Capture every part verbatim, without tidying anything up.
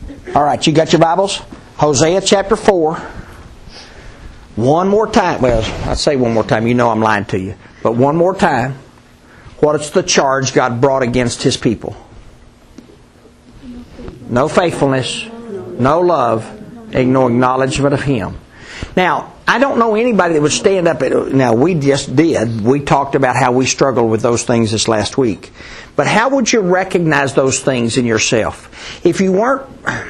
All right, you got your Bibles? Hosea chapter four. One more time. Well, I say one more time. You know I'm lying to you. But one more time. What is the charge God brought against His people? No faithfulness, no love, no acknowledgement of Him. Now, I don't know anybody that would stand up at... Now, we just did. We talked about how we struggled with those things this last week. But how would you recognize those things in yourself? If you weren't...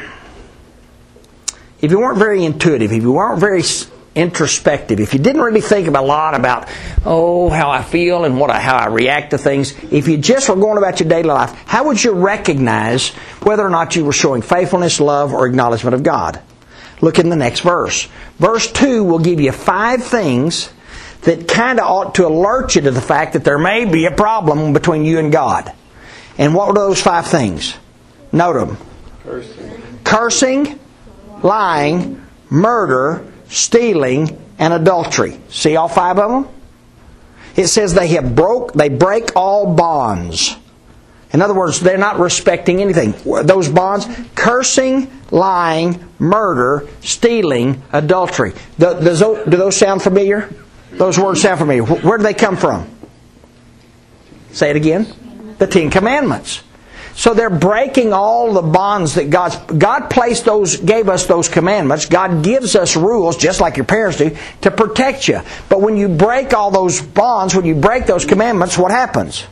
If you weren't very intuitive, if you weren't very introspective, if you didn't really think a lot about, oh, how I feel and what I, how I react to things, if you just were going about your daily life, how would you recognize whether or not you were showing faithfulness, love, or acknowledgement of God? Look in the next verse. Verse two will give you five things that kind of ought to alert you to the fact that there may be a problem between you and God. And what were those five things? Note them. Cursing. Cursing, lying, murder, stealing, and adultery. See all five of them? It says they have broke, they break all bonds. In other words, they're not respecting anything. Those bonds, cursing, lying, murder, stealing, adultery. Does those, do those sound familiar? Those words sound familiar. Where do they come from? Say it again. The Ten Commandments. So they're breaking all the bonds that God's, God placed those, gave us those commandments. God gives us rules, just like your parents do, to protect you. But when you break all those bonds, when you break those commandments, what happens?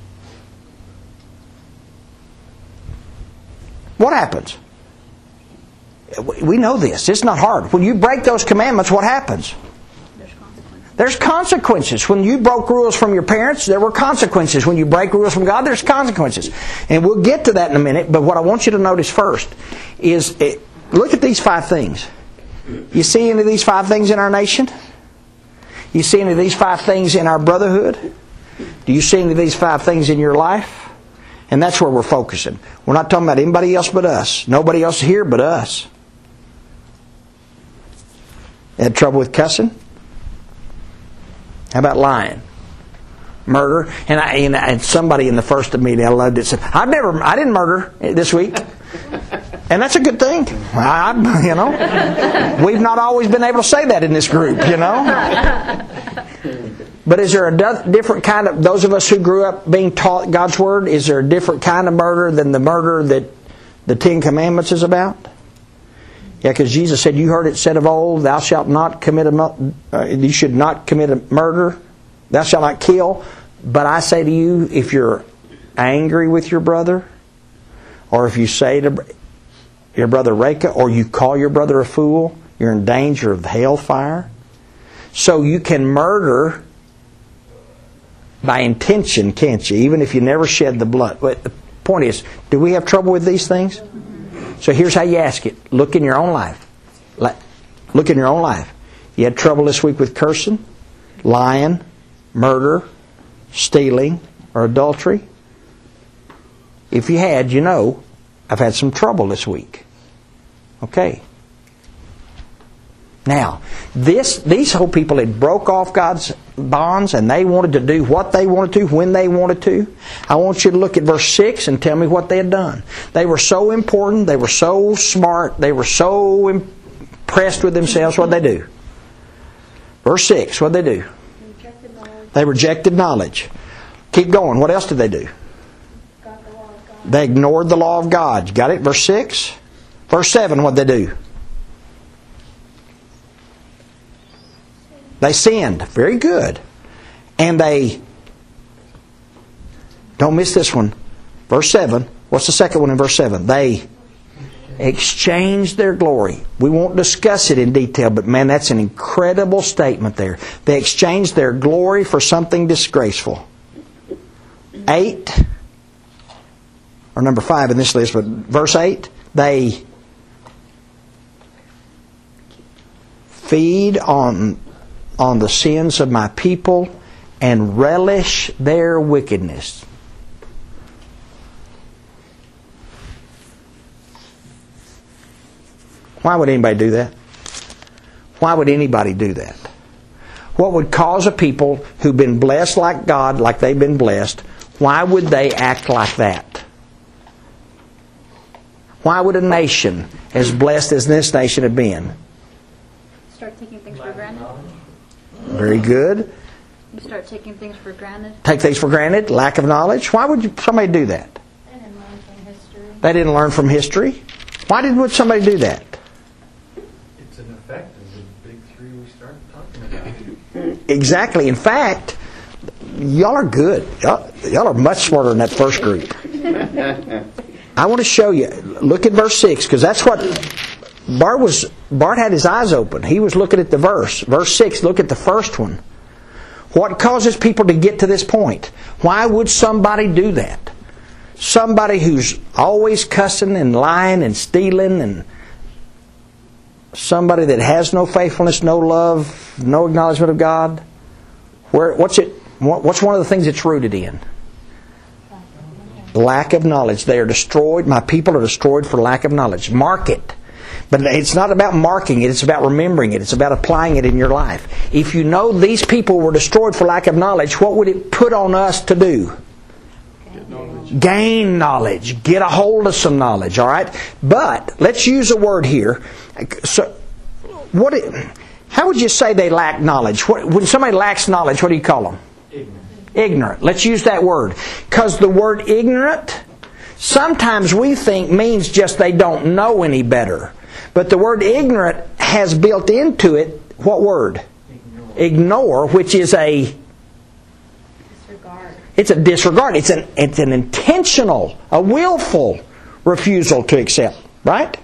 What happens? We know this. It's not hard. When you break those commandments, what happens? There's consequences. When you broke rules from your parents, there were consequences. When you break rules from God, there's consequences. And we'll get to that in a minute, but what I want you to notice first is, it, look at these five things. You see any of these five things in our nation? You see any of these five things in our brotherhood? Do you see any of these five things in your life? And that's where we're focusing. We're not talking about anybody else but us. Nobody else here but us. Had trouble with cussing? How about lying? Murder? And, I, and, I, and somebody in the first meeting, I loved it, said, I've never, I didn't murder this week. And that's a good thing. I, you know, we've not always been able to say that in this group, you know. But is there a different kind of, those of us who grew up being taught God's Word, is there a different kind of murder than the murder that the Ten Commandments is about? Yeah, because Jesus said, you heard it said of old, thou shalt not commit a, uh, you should not commit a murder, thou shalt not kill. But I say to you, if you're angry with your brother, or if you say to your brother Reka, or you call your brother a fool, you're in danger of the hellfire. So you can murder by intention, can't you? Even if you never shed the blood. But the point is, do we have trouble with these things? So here's how you ask it. Look in your own life. Look in your own life. You had trouble this week with cursing, lying, murder, stealing, or adultery? If you had, you know, I've had some trouble this week. Okay. Now, this these whole people had broke off God's bonds and they wanted to do what they wanted to, when they wanted to. I want you to look at verse six and tell me what they had done. They were so important, they were so smart, they were so impressed with themselves. What did they do? Verse six, what did they do? Rejected knowledge. They rejected knowledge. Keep going. What else did they do? Got the law of God. They ignored the law of God. You got it? Verse six? Verse seven, what did they do? They sinned. Very good. And they, don't miss this one. Verse seven. What's the second one in verse seven? They exchanged their glory. We won't discuss it in detail, but man, that's an incredible statement there. They exchanged their glory for something disgraceful. Eight, or number five in this list, but verse eight, they feed on on the sins of my people and relish their wickedness. Why would anybody do that? Why would anybody do that? What would cause a people who've been blessed like God, like they've been blessed, why would they act like that? Why would a nation as blessed as this nation have been? Start taking things for granted. Very good. You start taking things for granted. Take things for granted. Lack of knowledge. Why would you, somebody do that? They didn't learn from history. They didn't learn from history. Why did would somebody do that? It's an effect of the big three we started talking about. Exactly. In fact, y'all are good. Y'all, y'all are much smarter than that first group. I want to show you. Look at verse six, because that's what Bart was. Bart had his eyes open. He was looking at the verse. Verse six. Look at the first one. What causes people to get to this point? Why would somebody do that? Somebody who's always cussing and lying and stealing, and somebody that has no faithfulness, no love, no acknowledgement of God. Where? What's it? What's one of the things it's rooted in? Lack of knowledge. They are destroyed. My people are destroyed for lack of knowledge. Mark it. But it's not about marking it. It's about remembering it. It's about applying it in your life. If you know these people were destroyed for lack of knowledge, what would it put on us to do? Get knowledge. Gain knowledge. Get a hold of some knowledge. All right? But let's use a word here. So, what? It, how would you say they lack knowledge? What, when somebody lacks knowledge, what do you call them? Ignorant. Ignorant. Let's use that word. Because the word ignorant, sometimes we think means just they don't know any better. But the word ignorant has built into it, what word? Ignore. Ignore, which is a... Disregard. It's a disregard. It's an, it's an intentional, a willful refusal to accept. Right?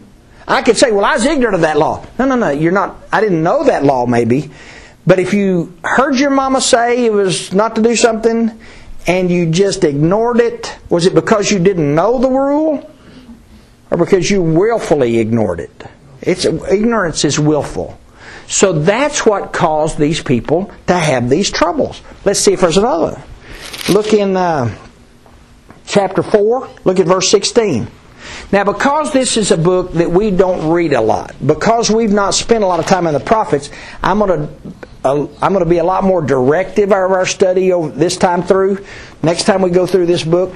I could say, well, I was ignorant of that law. No, no, no. You're not. I didn't know that law, maybe. But if you heard your mama say it was not to do something and you just ignored it, was it because you didn't know the rule or because you willfully ignored it? It's ignorance is willful. So that's what caused these people to have these troubles. Let's see if there's another. Look in uh, chapter four. Look at verse sixteen. Now, because this is a book that we don't read a lot, because we've not spent a lot of time in the prophets, I'm going to uh, I'm going to be a lot more directive of our study over this time through. Next time we go through this book,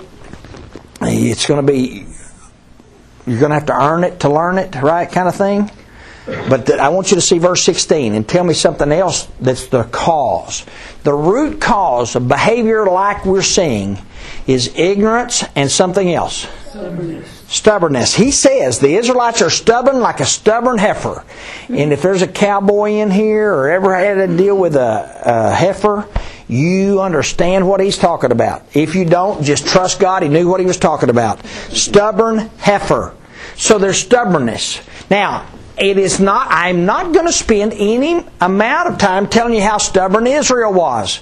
it's going to be you're going to have to earn it to learn it, right? Kind of thing. But th- I want you to see verse sixteen and tell me something else that's the cause. The root cause of behavior like we're seeing is ignorance and something else. Stubbornness. Stubbornness. He says the Israelites are stubborn like a stubborn heifer. And if there's a cowboy in here or ever had to deal with a, a heifer, you understand what he's talking about. If you don't, just trust God. He knew what he was talking about. Stubborn heifer. So there's stubbornness. Now, it is not. I'm not going to spend any amount of time telling you how stubborn Israel was.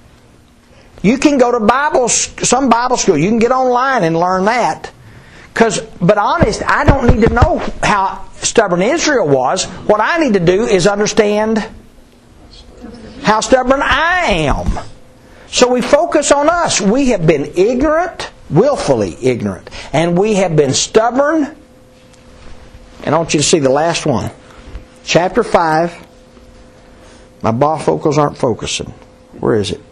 You can go to Bible, some Bible school. You can get online and learn that. Cause, but honest, I don't need to know how stubborn Israel was. What I need to do is understand how stubborn I am. So we focus on us. We have been ignorant, willfully ignorant. And we have been stubborn. And I want you to see the last one. Chapter five. My bifocals aren't focusing. Where is it?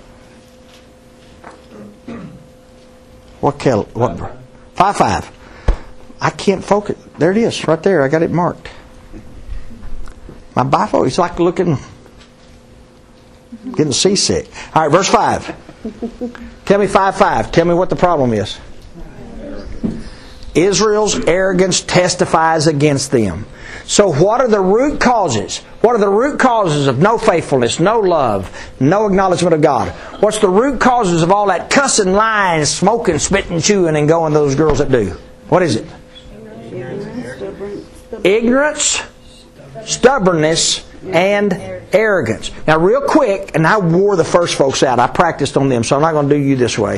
What Kel? What? Five five. I can't focus. There it is, right there. I got it marked. My bifocal. It's like looking, getting seasick. All right, verse five. Tell me five five. Tell me what the problem is. Israel's arrogance testifies against them. So what are the root causes? What are the root causes of no faithfulness, no love, no acknowledgement of God? What's the root causes of all that cussing, lying, smoking, spitting, chewing, and going those girls that do? What is it? Ignorance, stubbornness, and arrogance. Now real quick, and I wore the first folks out. I practiced on them, so I'm not going to do you this way.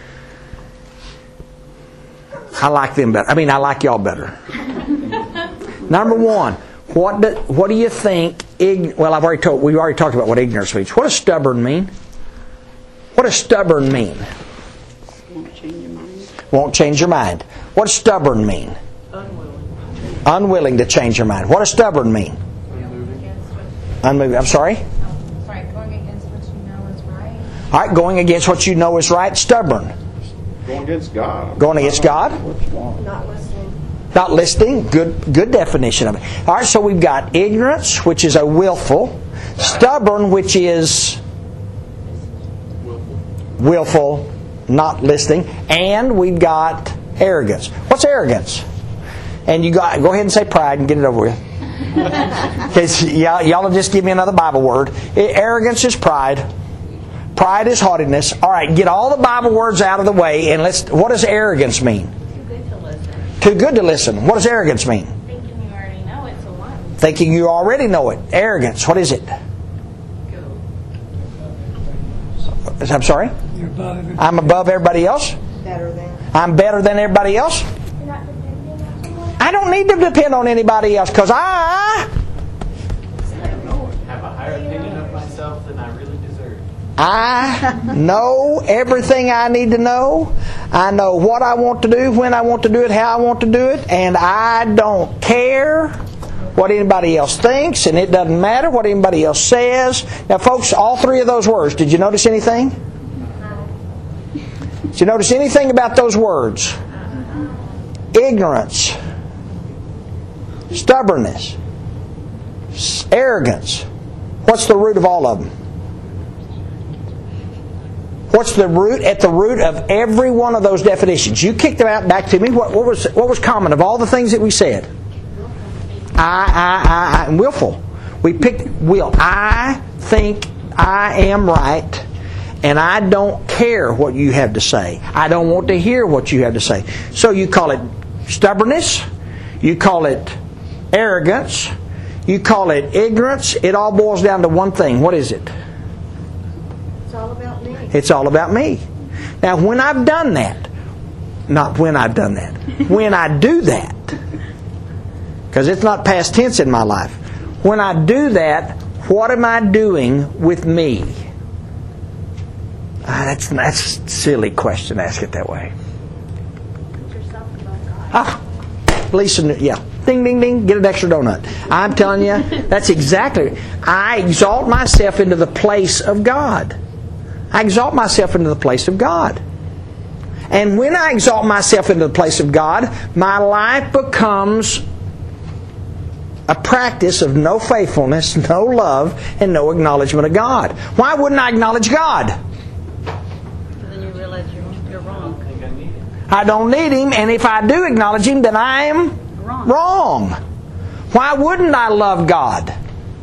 I like them better. I mean, I like y'all better. Number one, what do, what do you think? Ig, well, I've already told. We've already talked about what ignorance means. What does stubborn mean? What does stubborn mean? Won't change your mind. Won't change your mind. What does stubborn mean? Unwilling. Unwilling to change your mind. What does stubborn mean? Unmoving. I'm sorry. Sorry, going against what you know is right. All right, going against what you know is right. Stubborn. Going against God. Going against God. What's wrong? Not listening. Not listening. Good, good definition of it. All right, so we've got ignorance, which is a willful. Stubborn, which is willful, not listening. And we've got arrogance. What's arrogance? And you got go ahead and say pride and get it over with. Because y'all, y'all will just give me another Bible word. Arrogance is pride. Pride is haughtiness. All right, get all the Bible words out of the way, and let's. What does arrogance mean? Too good to listen. Too good to listen. What does arrogance mean? Thinking you already know it, so what? Thinking you already know it. Arrogance. What is it? Go. I'm sorry. You're above everybody. I'm above everybody else. Better than. I'm better than everybody else. You're not depending on someone? I don't need to depend on anybody else because I, Have a higher opinion of myself than I really deserve. I know everything I need to know. I know what I want to do, when I want to do it, how I want to do it, and I don't care what anybody else thinks, and it doesn't matter what anybody else says. Now, folks, all three of those words, did you notice anything? Did you notice anything about those words? Ignorance, stubbornness, arrogance. What's the root of all of them? What's the root at the root of every one of those definitions? You kicked them out back to me. What, what was what was common of all the things that we said? I, I, I, I, and willful. We picked will. I think I am right, and I don't care what you have to say. I don't want to hear what you have to say. So you call it stubbornness. You call it arrogance. You call it ignorance. It all boils down to one thing. What is it? It's all about me. It's all about me. Now, when I've done that, not when I've done that, when I do that, because it's not past tense in my life, when I do that, what am I doing with me? Ah, that's that's a silly question. Ask it that way. Put yourself above God. Ah, Lisa, yeah. Ding, ding, ding. Get an extra donut. I'm telling you, that's exactly. I exalt myself into the place of God. I exalt myself into the place of God. And when I exalt myself into the place of God, my life becomes a practice of no faithfulness, no love, and no acknowledgement of God. Why wouldn't I acknowledge God? Then you realize you're, you're I don't wrong. think I need it. I don't need Him, and if I do acknowledge Him, then I am Wrong. wrong. Why wouldn't I love God?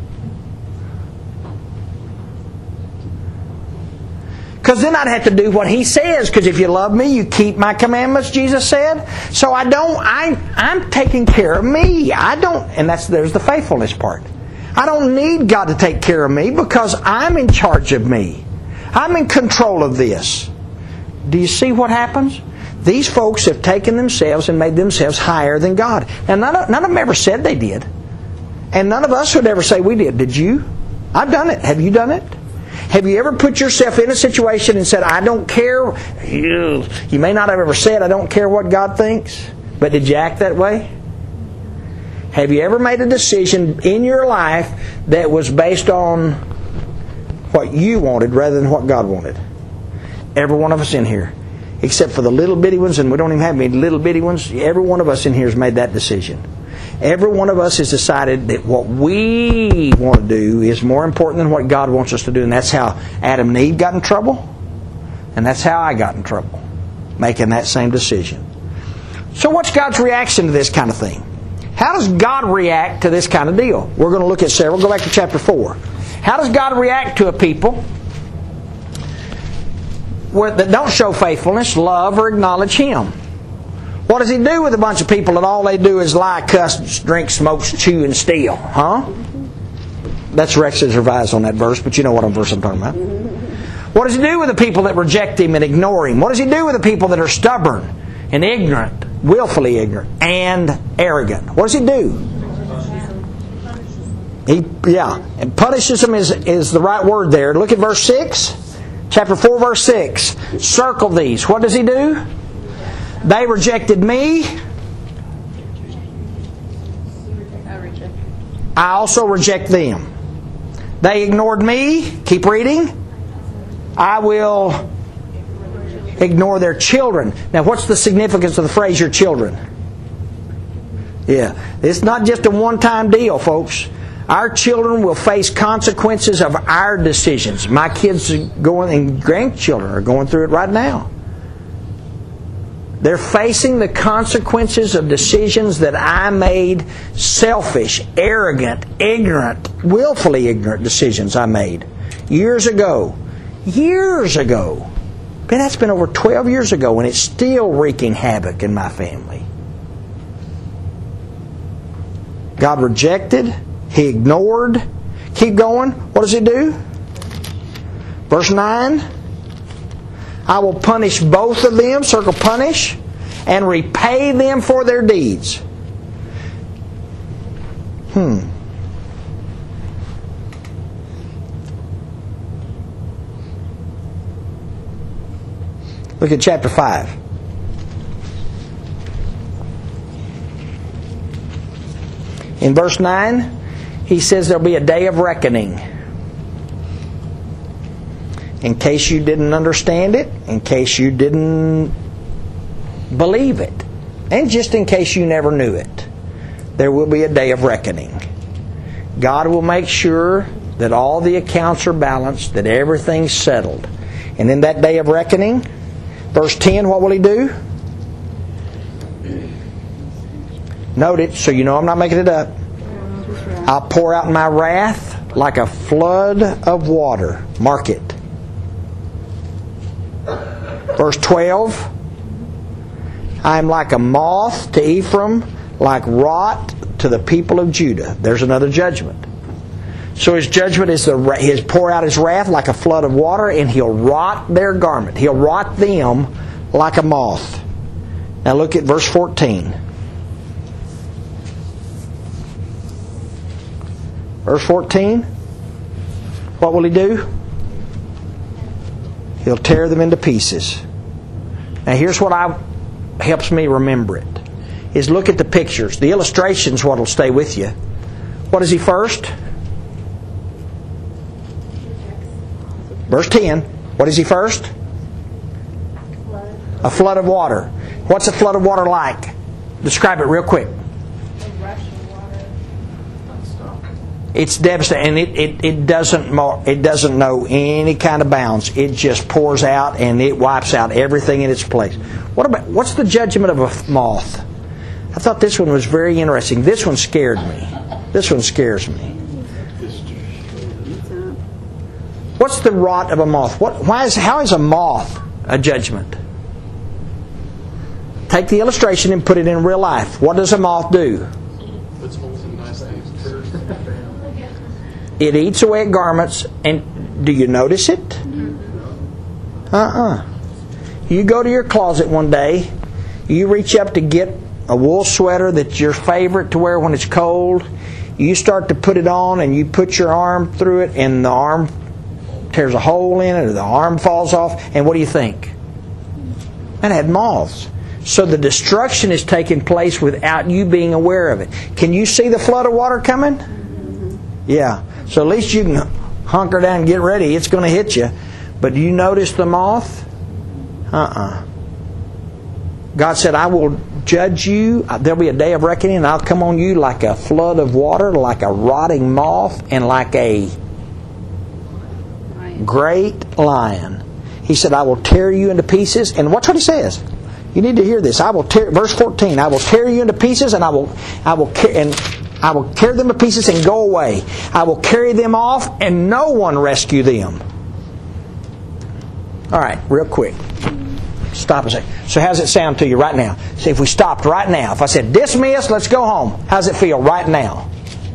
Because then I'd have to do what He says. Because if you love me, you keep my commandments, Jesus said. So I don't. I I'm taking care of me. I don't. And that's there's the faithfulness part. I don't need God to take care of me because I'm in charge of me. I'm in control of this. Do you see what happens? These folks have taken themselves and made themselves higher than God. And none of, none of them ever said they did. And none of us would ever say we did. Did you? I've done it. Have you done it? Have you ever put yourself in a situation and said, I don't care? You, you may not have ever said, I don't care what God thinks. But did you act that way? Have you ever made a decision in your life that was based on what you wanted rather than what God wanted? Every one of us in here. Except for the little bitty ones, and we don't even have any little bitty ones. Every one of us in here has made that decision. Every one of us has decided that what we want to do is more important than what God wants us to do. And that's how Adam and Eve got in trouble. And that's how I got in trouble. Making that same decision. So what's God's reaction to this kind of thing? How does God react to this kind of deal? We're going to look at several. Go back to chapter four. How does God react to a people that don't show faithfulness, love, or acknowledge Him? What does He do with a bunch of people that all they do is lie, cuss, drink, smoke, chew, and steal? Huh? That's Rex's revise on that verse, but you know what verse I'm talking about. What does He do with the people that reject Him and ignore Him? What does He do with the people that are stubborn and ignorant, willfully ignorant, and arrogant? What does He do? He, yeah, and punishes them is, is the right word there. Look at verse six. Chapter four, verse six. Circle these. What does He do? They rejected me. I reject. I also reject them. They ignored me. Keep reading. I will ignore their children. Now, what's the significance of the phrase, your children? Yeah, it's not just a one-time deal, folks. Our children will face consequences of our decisions. My kids are going, and grandchildren are going through it right now. They're facing the consequences of decisions that I made, selfish, arrogant, ignorant, willfully ignorant decisions I made years ago. Years ago. Man, that's been over twelve years ago, and it's still wreaking havoc in my family. God rejected. He ignored. Keep going. What does He do? Verse nine. I will punish both of them, circle punish, and repay them for their deeds. Hmm. Look at chapter five. In verse nine, he says there'll be a day of reckoning. In case you didn't understand it, in case you didn't believe it, and just in case you never knew it, there will be a day of reckoning. God will make sure that all the accounts are balanced, that everything's settled. And in that day of reckoning, verse ten, what will He do? Note it, so you know I'm not making it up. I'll pour out my wrath like a flood of water. Mark it. Verse twelve, I am like a moth to Ephraim, like rot to the people of Judah. There's another judgment. So His judgment is to His pour out His wrath like a flood of water, and He'll rot their garment. He'll rot them like a moth. Now look at verse fourteen. Verse fourteen, what will He do? He'll tear them into pieces. Now here's what I helps me remember it. Is look at the pictures. The illustration's what will stay with you. What is He first? Verse ten. What is He first? Flood. A flood of water. What's a flood of water like? Describe it real quick. A rush of water. Non-stop. It's devastating, and it, it, it doesn't mo- it doesn't know any kind of bounds. It just pours out and it wipes out everything in its place. What about what's the judgment of a moth? I thought this one was very interesting. This one scared me. This one scares me. What's the rot of a moth? What? Why is how is a moth a judgment? Take the illustration and put it in real life. What does a moth do? Puts holes in nice things. It eats away at garments, and do you notice it? Uh-uh. You go to your closet one day, you reach up to get a wool sweater that's your favorite to wear when it's cold. You start to put it on, and you put your arm through it, and the arm tears a hole in it, or the arm falls off, and what do you think? That had moths. So the destruction is taking place without you being aware of it. Can you see the flood of water coming? Yeah. So at least you can hunker down and get ready. It's going to hit you. But do you notice the moth? Uh-uh. God said, I will judge you. There'll be a day of reckoning, and I'll come on you like a flood of water, like a rotting moth, and like a great lion. He said, I will tear you into pieces. And watch what He says. You need to hear this. I will tear, verse fourteen, I will tear you into pieces, and I will, I will, and I will tear them to pieces and go away. I will carry them off, and no one rescue them. All right, real quick. Stop a second. So how does it sound to you right now? See, if we stopped right now, if I said, dismiss, let's go home. How does it feel right now?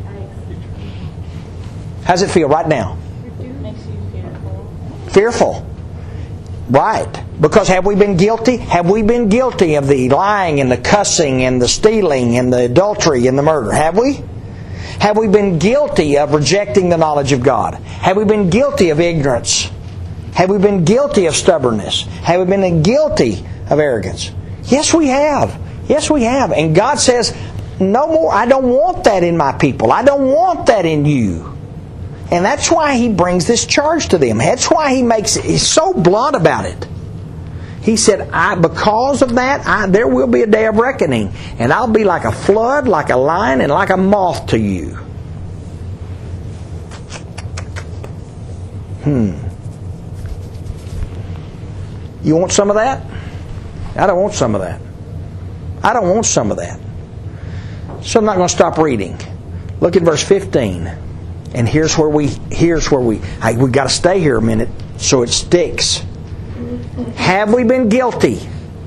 How does it feel right now? Makes you fearful. Fearful. Right. Because have we been guilty? Have we been guilty of the lying and the cussing and the stealing and the adultery and the murder? Have we? Have we been guilty of rejecting the knowledge of God? Have we been guilty of ignorance? Have we been guilty of stubbornness? Have we been guilty of arrogance? Yes, we have. Yes, we have. And God says, no more. I don't want that in my people. I don't want that in you. And that's why He brings this charge to them. That's why He makes it, He's so blunt about it. He said, I, because of that, I, there will be a day of reckoning. And I'll be like a flood, like a lion, and like a moth to you. Hmm. You want some of that? I don't want some of that. I don't want some of that. So I'm not going to stop reading. Look at verse fifteen. And here's where we, here's where we, I, we got to stay here a minute so it sticks. Have we been guilty?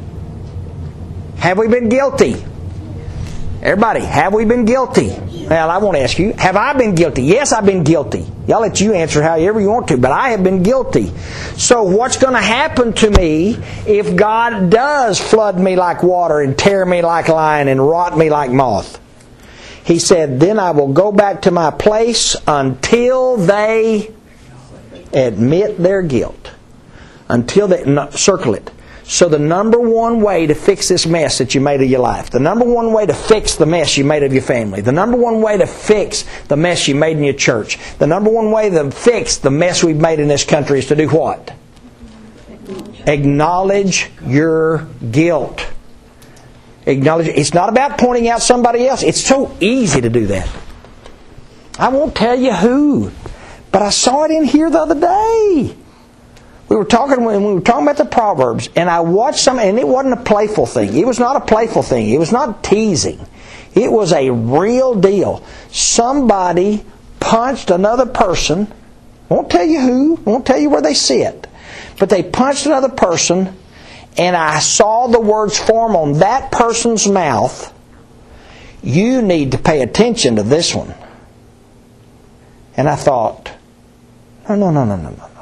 Have we been guilty? Everybody, have we been guilty? Well, I want to ask you, have I been guilty? Yes, I've been guilty. Y'all let you answer however you want to, but I have been guilty. So what's going to happen to me if God does flood me like water and tear me like a lion and rot me like moth? He said, then I will go back to my place until they admit their guilt. Until they, no, circle it. So the number one way to fix this mess that you made of your life, the number one way to fix the mess you made of your family, the number one way to fix the mess you made in your church, the number one way to fix the mess we've made in this country is to do what? Acknowledge your guilt. Acknowledge. It's not about pointing out somebody else. It's so easy to do that. I won't tell you who, but I saw it in here the other day. We were talking when we were talking about the Proverbs, and I watched some, and it wasn't a playful thing. It was not a playful thing. It was not teasing. It was a real deal. Somebody punched another person. Won't tell you who. Won't tell you where they sit. But they punched another person, and I saw the words form on that person's mouth. You need to pay attention to this one. And I thought, no, no, no, no, no, no.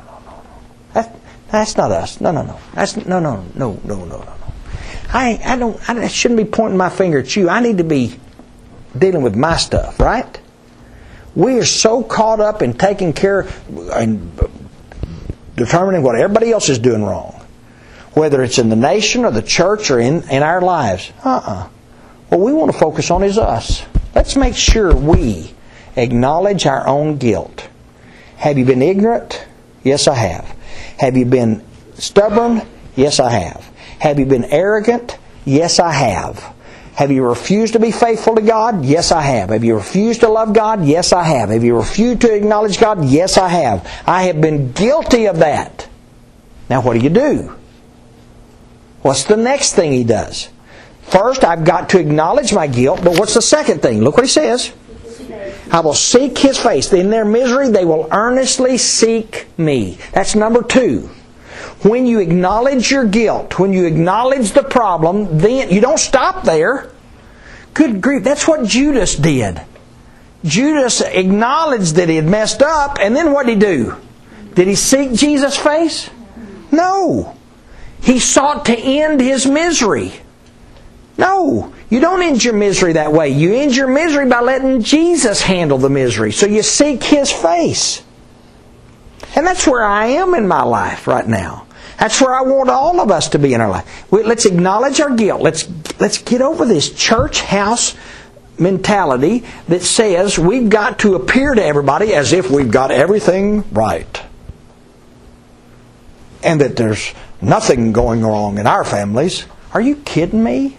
That's not us. No, no, no. That's no, no, no, no, no, no, no. I, I don't. I shouldn't be pointing my finger at you. I need to be dealing with my stuff, right? We are so caught up in taking care and determining what everybody else is doing wrong, whether it's in the nation or the church or in in our lives. Uh-uh. What we want to focus on is us. Let's make sure we acknowledge our own guilt. Have you been ignorant? Yes, I have. Have you been stubborn? Yes, I have. Have you been arrogant? Yes, I have. Have you refused to be faithful to God? Yes, I have. Have you refused to love God? Yes, I have. Have you refused to acknowledge God? Yes, I have. I have been guilty of that. Now, what do you do? What's the next thing he does? First, I've got to acknowledge my guilt, but what's the second thing? Look what he says. I will seek His face. In their misery, they will earnestly seek me. That's number two. When you acknowledge your guilt, when you acknowledge the problem, then you don't stop there. Good grief, that's what Judas did. Judas acknowledged that he had messed up, and then what did he do? Did he seek Jesus' face? No. He sought to end his misery. No, you don't end your misery that way. You end your misery by letting Jesus handle the misery. So you seek His face. And that's where I am in my life right now. That's where I want all of us to be in our life. Let's acknowledge our guilt. Let's, let's get over this church house mentality that says we've got to appear to everybody as if we've got everything right. And that there's nothing going wrong in our families. Are you kidding me?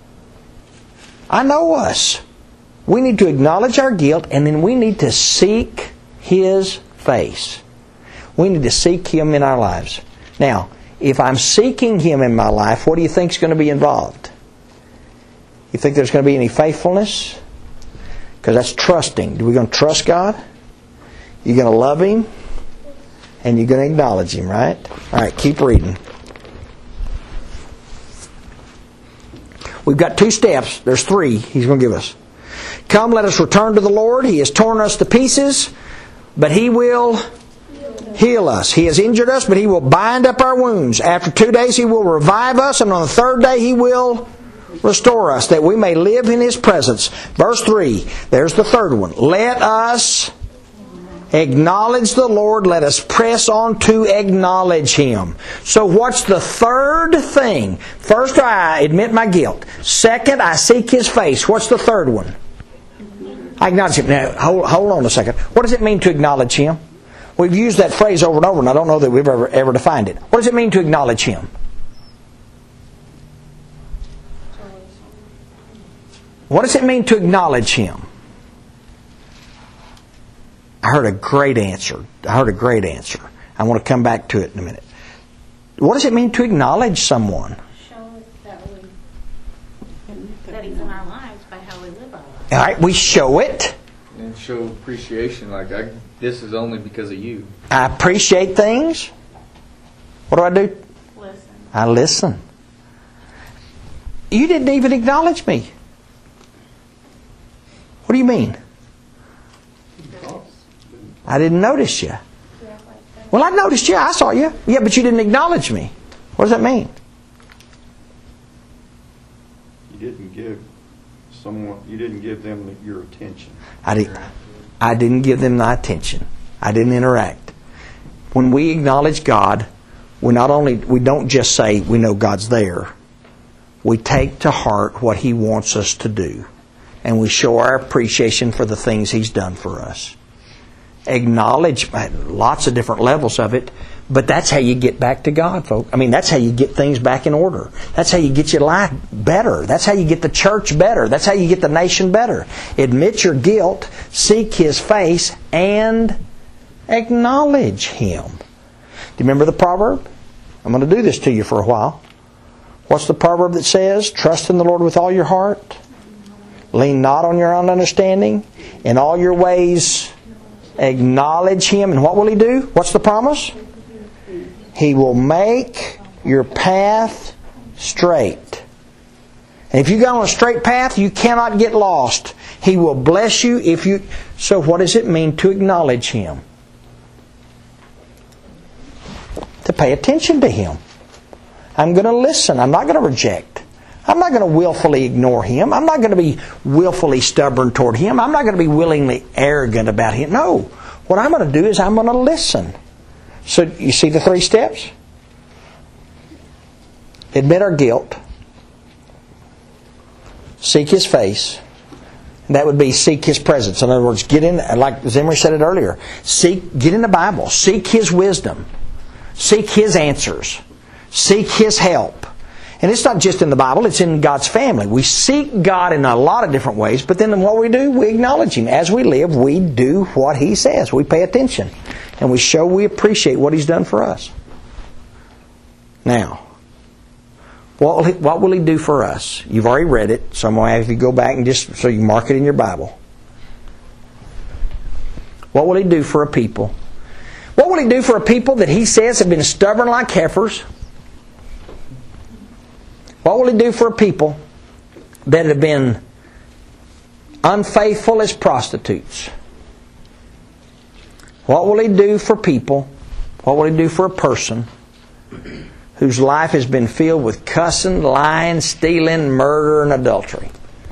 I know us. We need to acknowledge our guilt, and then we need to seek His face. We need to seek Him in our lives. Now, if I'm seeking Him in my life, what do you think is going to be involved? You think there's going to be any faithfulness? Because that's trusting. Are we going to trust God? You're going to love Him? And you're going to acknowledge Him, right? All right, keep reading. We've got two steps. There's three He's going to give us. Come, let us return to the Lord. He has torn us to pieces, but He will heal us. He has injured us, but He will bind up our wounds. After two days He will revive us, and on the third day He will restore us, that we may live in His presence. Verse three, there's the third one. Let us acknowledge the Lord. Let us press on to acknowledge Him. So what's the third thing? First, I admit my guilt. Second, I seek His face. What's the third one? I acknowledge Him. Now, hold, hold on a second. What does it mean to acknowledge Him? We've used that phrase over and over, and I don't know that we've ever, ever defined it. What does it mean to acknowledge Him? What does it mean to acknowledge Him? I heard a great answer. I heard a great answer. I want to come back to it in a minute. What does it mean to acknowledge someone? Show that we that He's in our lives by how we live our lives. All right, we show it. And show appreciation, like I, this is only because of you. I appreciate things. What do I do? Listen. I listen. You didn't even acknowledge me. What do you mean? I didn't notice you. Well, I noticed you. I saw you. Yeah, but you didn't acknowledge me. What does that mean? You didn't give someone. You didn't give them your attention. I didn't. I didn't give them my attention. I didn't interact. When we acknowledge God, we not only we don't just say we know God's there. We take to heart what He wants us to do, and we show our appreciation for the things He's done for us. Acknowledge, lots of different levels of it, but that's how you get back to God, folks. I mean, that's how you get things back in order. That's how you get your life better. That's how you get the church better. That's how you get the nation better. Admit your guilt, seek His face, and acknowledge Him. Do you remember the proverb? I'm going to do this to you for a while. What's the proverb that says? Trust in the Lord with all your heart. Lean not on your own understanding. In all your ways acknowledge Him. And what will He do? What's the promise? He will make your path straight. And if you go on a straight path, you cannot get lost. He will bless you if you... So what does it mean to acknowledge Him? To pay attention to Him. I'm going to listen. I'm not going to reject. I'm not going to willfully ignore Him. I'm not going to be willfully stubborn toward Him. I'm not going to be willingly arrogant about Him. No. What I'm going to do is I'm going to listen. So you see the three steps? Admit our guilt. Seek His face. And that would be seek His presence. In other words, get in, like Zimri said it earlier, seek, get in the Bible. Seek His wisdom. Seek His answers. Seek His help. And it's not just in the Bible, it's in God's family. We seek God in a lot of different ways, but then what we do, we acknowledge Him. As we live, we do what He says. We pay attention. And we show we appreciate what He's done for us. Now, what will He, what will He do for us? You've already read it, so I'm going to have you go back and just so you mark it in your Bible. What will He do for a people? What will He do for a people that He says have been stubborn like heifers? What will He do for a people that have been unfaithful as prostitutes? What will He do for people? What will He do for a person whose life has been filled with cussing, lying, stealing, murder, and adultery?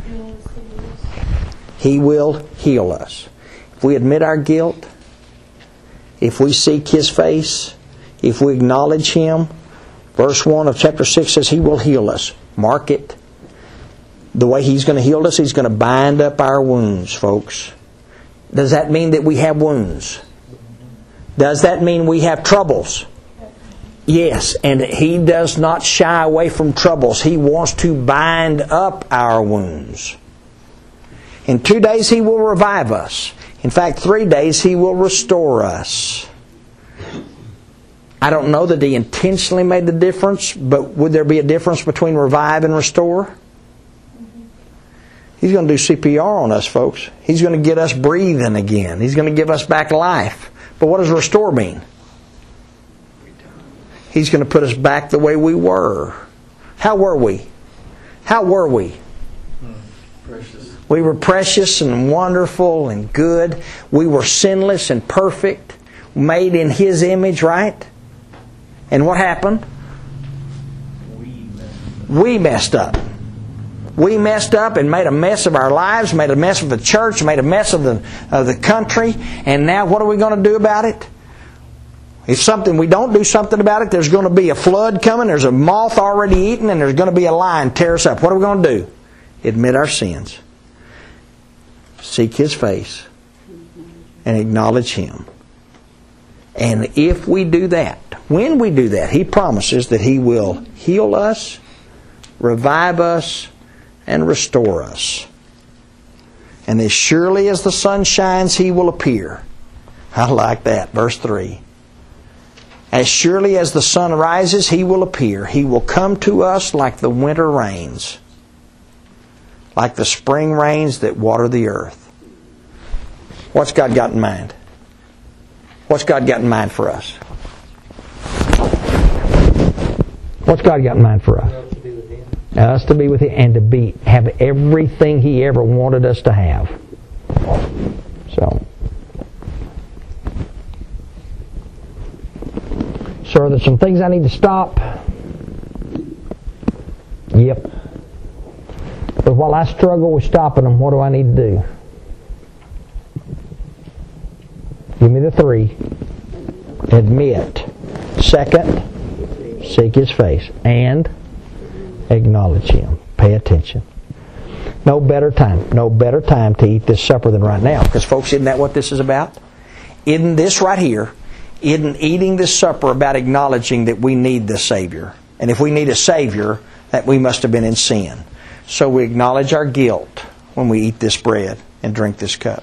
He will heal us. If we admit our guilt, if we seek His face, if we acknowledge Him, verse one of chapter six says He will heal us. Mark it. The way He's going to heal us, He's going to bind up our wounds, folks. Does that mean that we have wounds? Does that mean we have troubles? Yes, and He does not shy away from troubles. He wants to bind up our wounds. In two days He will revive us. In fact, three days He will restore us. I don't know that He intentionally made the difference, but would there be a difference between revive and restore? He's going to do C P R on us, folks. He's going to get us breathing again. He's going to give us back life. But what does restore mean? He's going to put us back the way we were. How were we? How were we? Precious. We were precious and wonderful and good. We were sinless and perfect, made in His image, right? And what happened? We messed up. We messed up and made a mess of our lives, made a mess of the church, made a mess of the of the country. And now what are we going to do about it? If something we don't do something about it, there's going to be a flood coming, there's a moth already eaten, and there's going to be a lion tear us up. What are we going to do? Admit our sins. Seek His face. And acknowledge Him. And if we do that, when we do that, He promises that He will heal us, revive us, and restore us. And as surely as the sun shines, He will appear. I like that. Verse three. As surely as the sun rises, He will appear. He will come to us like the winter rains, like the spring rains that water the earth. What's God got in mind? What's God got in mind for us? What's God got in mind for us? Us to be with Him. Us to be with Him and to be have everything He ever wanted us to have. So, so are there some things I need to stop? Yep. But while I struggle with stopping them, what do I need to do? Give me the three. Admit. Second, seek His face. And acknowledge Him. Pay attention. No better time. No better time to eat this supper than right now. Because folks, isn't that what this is about? Isn't this right here, isn't eating this supper about acknowledging that we need the Savior? And if we need a Savior, that we must have been in sin. So we acknowledge our guilt when we eat this bread and drink this cup.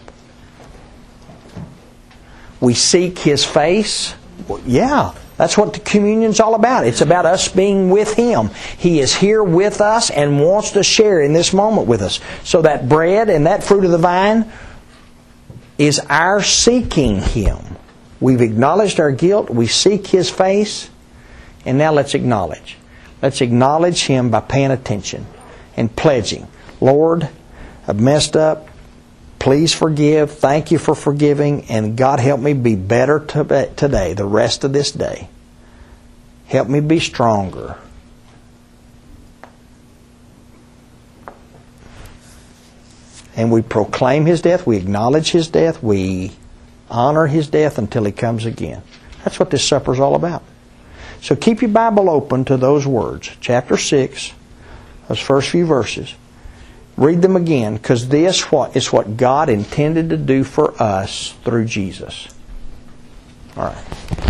We seek His face. Well, yeah, that's what the communion's all about. It's about us being with Him. He is here with us and wants to share in this moment with us. So that bread and that fruit of the vine is our seeking Him. We've acknowledged our guilt. We seek His face. And now let's acknowledge. Let's acknowledge Him by paying attention and pledging. Lord, I've messed up. Please forgive. Thank You for forgiving. And God, help me be better today, the rest of this day. Help me be stronger. And we proclaim His death. We acknowledge His death. We honor His death until He comes again. That's what this supper is all about. So keep your Bible open to those words. Chapter six, those first few verses. Read them again, because this what is what God intended to do for us through Jesus. All right.